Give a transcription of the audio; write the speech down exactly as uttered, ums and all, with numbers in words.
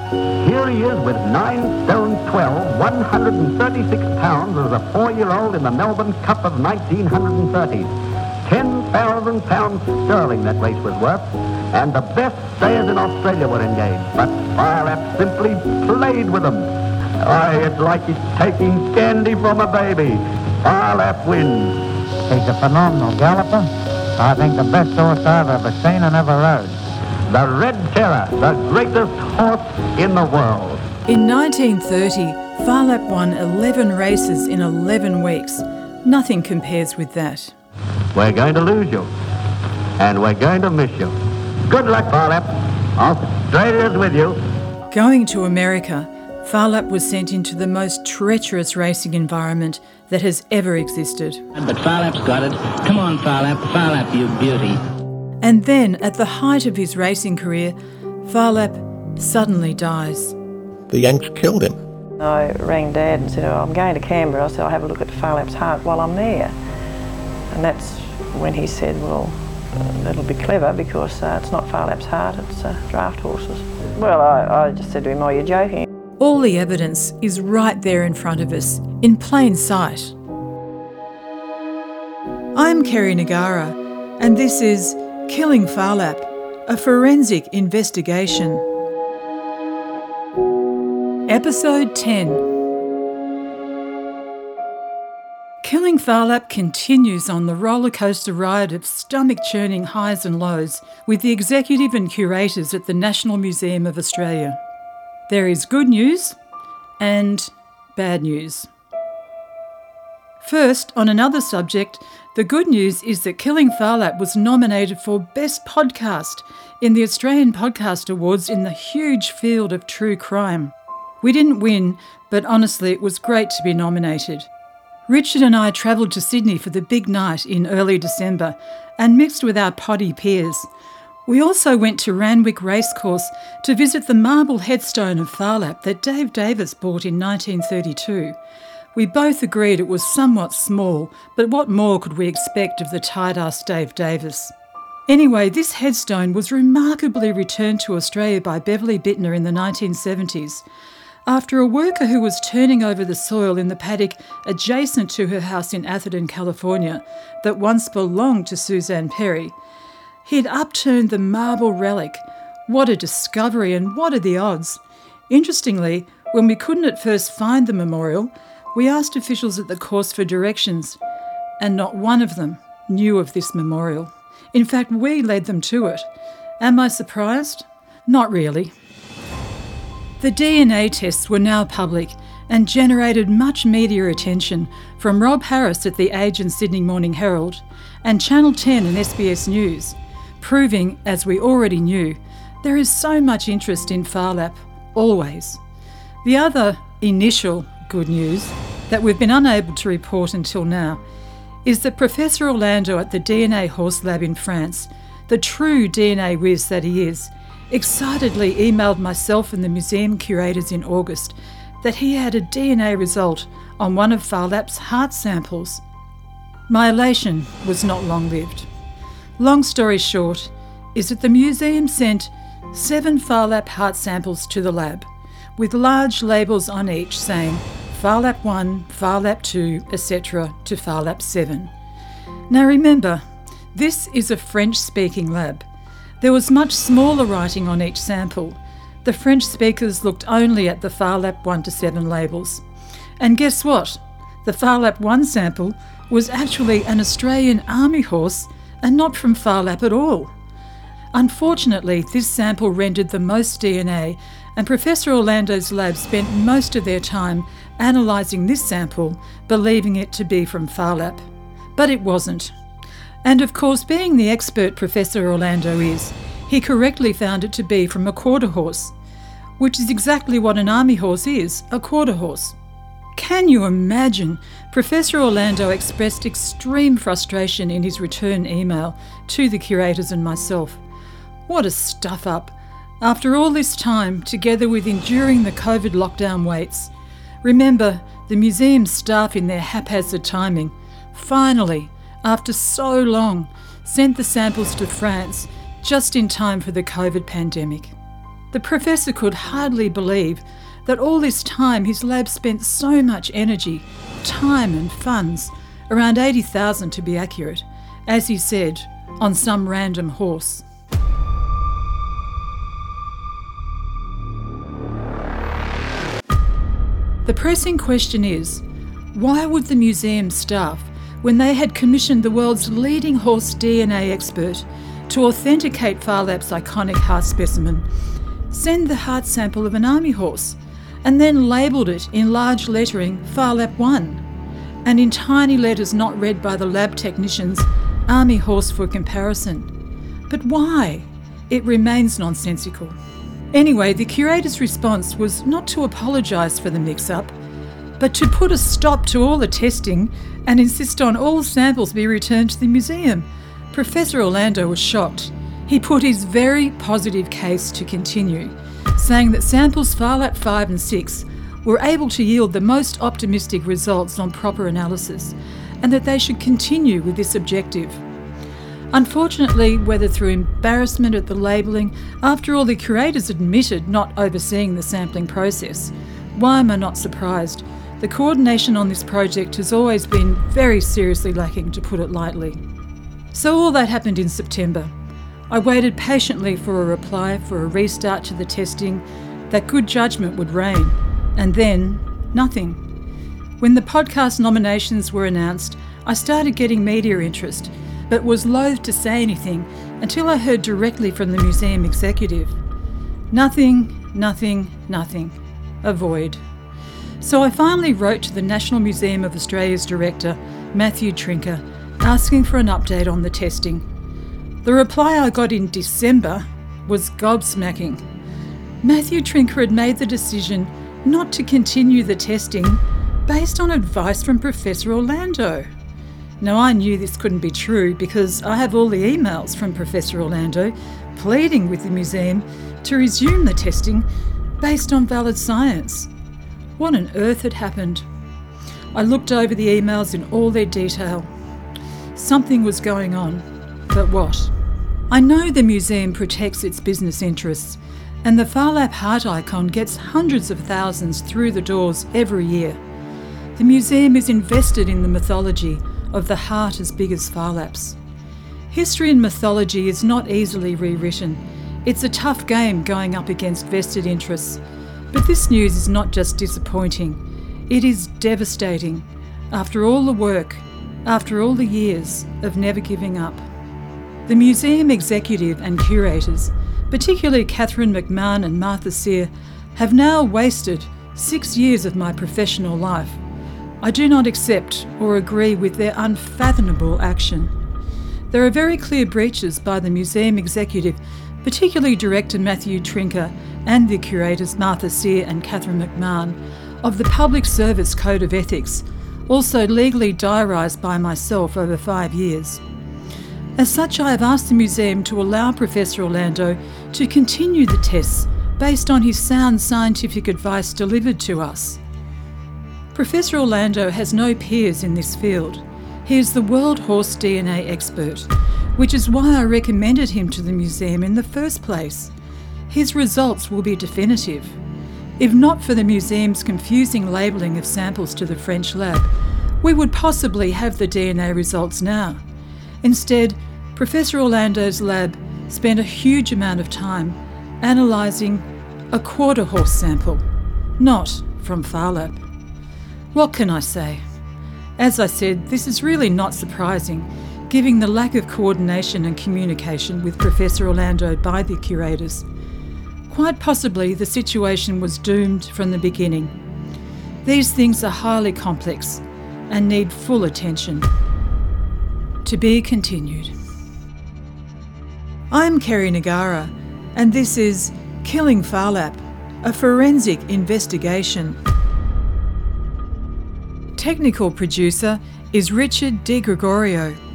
Here he is with nine stone twelve, one hundred thirty-six pounds as a four-year-old in the Melbourne Cup of nineteen thirty. ten thousand pounds sterling that race was worth, and the best stayers in Australia were engaged, but Phar Lap simply played with them. Oh, it's like he's taking candy from a baby. Phar Lap wins. He's a phenomenal galloper. I think the best horse I've ever seen and ever rode. The Red Terror, the greatest horse in the world. In nineteen thirty, Phar Lap won eleven races in eleven weeks. Nothing compares with that. We're going to lose you, and we're going to miss you. Good luck, Phar Lap. Australia's with you. Going to America, Phar Lap was sent into the most treacherous racing environment that has ever existed. But Phar Lap's got it. Come on, Phar Lap. Phar Lap, you beauty. And then, at the height of his racing career, Phar Lap suddenly dies. The Yanks killed him. I rang Dad and said, oh, I'm going to Canberra. I said, I'll have a look at Phar Lap's heart while I'm there. And that's when he said, well, uh, that'll be clever because uh, it's not Phar Lap's heart, it's uh, draft horses. Well, I, I just said to him, oh, you're joking. All the evidence is right there in front of us, in plain sight. I'm Kerry Nagara, and this is Killing Phar Lap, a forensic investigation. Episode ten. Killing Phar Lap continues on the rollercoaster ride of stomach-churning highs and lows with the executive and curators at the National Museum of Australia. There is good news and bad news. First, on another subject, the good news is that Killing Phar Lap was nominated for Best Podcast in the Australian Podcast Awards in the huge field of true crime. We didn't win, but honestly it was great to be nominated. Richard and I travelled to Sydney for the big night in early December and mixed with our poddy peers. We also went to Randwick Racecourse to visit the marble headstone of Phar Lap that Dave Davis bought in nineteen thirty-two. We both agreed it was somewhat small, but what more could we expect of the tight-ass Dave Davis? Anyway, this headstone was remarkably returned to Australia by Beverly Bittner in the nineteen seventies. After a worker who was turning over the soil in the paddock adjacent to her house in Atherton, California, that once belonged to Suzanne Perry, he'd upturned the marble relic. What a discovery, and what are the odds? Interestingly, when we couldn't at first find the memorial, we asked officials at the course for directions, and not one of them knew of this memorial. In fact, we led them to it. Am I surprised? Not really. The D N A tests were now public and generated much media attention from Rob Harris at The Age and Sydney Morning Herald and Channel ten and S B S News, proving, as we already knew, there is so much interest in Phar Lap, always. The other initial good news that we've been unable to report until now is that Professor Orlando at the D N A Horse Lab in France, the true D N A whiz that he is, excitedly emailed myself and the museum curators in August that he had a D N A result on one of Phar Lap's heart samples. My elation was not long-lived. Long story short is that the museum sent seven Phar Lap heart samples to the lab, with large labels on each saying Phar Lap one, Phar Lap two, et cetera to Phar Lap seven. Now remember, this is a French-speaking lab. There was much smaller writing on each sample. The French speakers looked only at the Phar Lap one to seven labels. And guess what? The Phar Lap one sample was actually an Australian Army horse and not from Phar Lap at all. Unfortunately, this sample rendered the most D N A, and Professor Orlando's lab spent most of their time analysing this sample, believing it to be from Phar Lap. But it wasn't. And of course, being the expert Professor Orlando is, he correctly found it to be from a quarter horse, which is exactly what an army horse is, a quarter horse. Can you imagine? Professor Orlando expressed extreme frustration in his return email to the curators and myself. What a stuff-up. After all this time, together with enduring the COVID lockdown waits, remember, the museum staff in their haphazard timing, finally, after so long, sent the samples to France just in time for the COVID pandemic. The professor could hardly believe that all this time his lab spent so much energy, time and funds, around eighty thousand to be accurate, as he said, on some random horse. The pressing question is, why would the museum staff, when they had commissioned the world's leading horse D N A expert to authenticate Phar Lap's iconic heart specimen, send the heart sample of an army horse and then labelled it in large lettering Phar Lap one, and in tiny letters not read by the lab technicians, Army horse for comparison? But why? It remains nonsensical. Anyway, the curator's response was not to apologise for the mix-up, but to put a stop to all the testing and insist on all samples be returned to the museum. Professor Orlando was shocked. He put his very positive case to continue, saying that samples Phar Lap five and six were able to yield the most optimistic results on proper analysis, and that they should continue with this objective. Unfortunately, whether through embarrassment at the labelling, after all the curators admitted not overseeing the sampling process, why am I not surprised? The coordination on this project has always been very seriously lacking, to put it lightly. So all that happened in September. I waited patiently for a reply, for a restart to the testing, that good judgment would reign, and then nothing. When the podcast nominations were announced, I started getting media interest, but was loath to say anything until I heard directly from the museum executive. Nothing, nothing, nothing. A void. So I finally wrote to the National Museum of Australia's director, Matthew Trinka, asking for an update on the testing. The reply I got in December was gobsmacking. Matthew Trinka had made the decision not to continue the testing based on advice from Professor Orlando. Now, I knew this couldn't be true because I have all the emails from Professor Orlando pleading with the museum to resume the testing based on valid science. What on earth had happened? I looked over the emails in all their detail. Something was going on, but what? I know the museum protects its business interests, and the Phar Lap heart icon gets hundreds of thousands through the doors every year. The museum is invested in the mythology of the heart as big as Phar Lap's. History and mythology is not easily rewritten. It's a tough game going up against vested interests. But this news is not just disappointing, it is devastating. After all the work, after all the years of never giving up. The museum executive and curators, particularly Catherine McMahon and Martha Sear, have now wasted six years of my professional life. I do not accept or agree with their unfathomable action. There are very clear breaches by the museum executive, particularly Director Matthew Trinka and the curators Martha Sear and Catherine McMahon, of the Public Service Code of Ethics, also legally diarised by myself over five years. As such, I have asked the museum to allow Professor Orlando to continue the tests based on his sound scientific advice delivered to us. Professor Orlando has no peers in this field. He is the world horse D N A expert, which is why I recommended him to the museum in the first place. His results will be definitive. If not for the museum's confusing labelling of samples to the French lab, we would possibly have the D N A results now. Instead, Professor Orlando's lab spent a huge amount of time analysing a quarter horse sample, not from Phar Lap. What can I say? As I said, this is really not surprising, given the lack of coordination and communication with Professor Orlando by the curators. Quite possibly the situation was doomed from the beginning. These things are highly complex and need full attention. To be continued. I'm Kerry Nagara, and this is Killing Phar Lap, a forensic investigation. Technical producer is Richard De Gregorio.